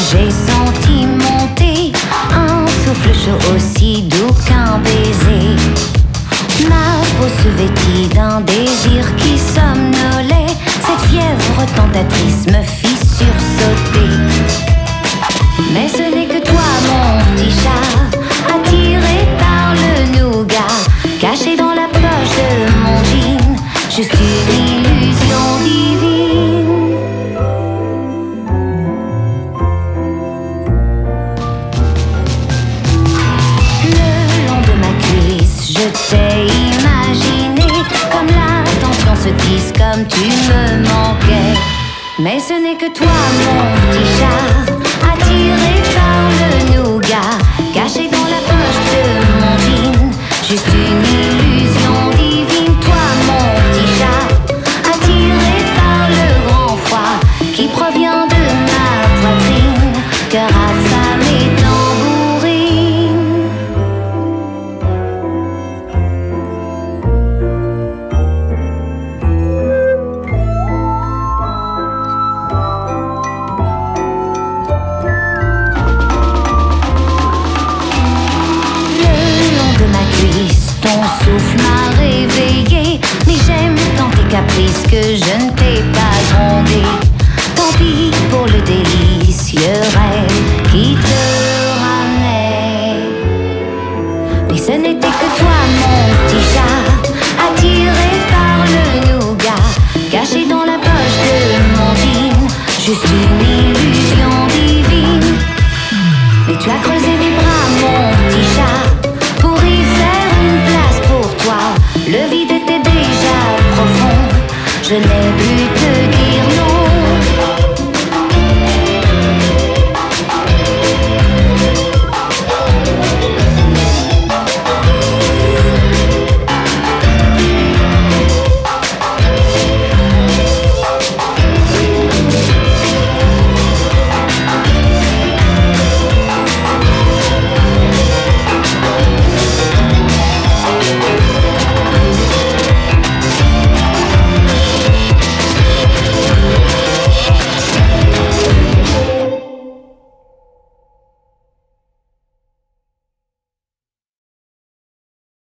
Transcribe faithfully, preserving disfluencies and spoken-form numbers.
j'ai senti monter un souffle chaud aussi doux qu'un baiser. Ma peau se vêtit d'un désir qui somnolait. Cette fièvre tentatrice me fit sursauter. Mais ce n'est que toi, mon petit chat, attiré par le nougat, caché dans la poche de mon jean, juste une illusion divine. Le long de ma cuisse, je t'ai imaginé comme l'attention se tisse, comme tu me manquais. Mais ce n'est que toi, mon petit chat, attiré par le nougat, caché dans la poche de mon jean, juste une illusion divine. Toi, mon petit chat, attiré par le grand froid qui provient de ma poitrine, cœur affamé tambourine. Ton souffle m'a réveillé, mais j'aime tant tes caprices que je ne t'ai pas grondé. Tant pis pour le délicieux rêve.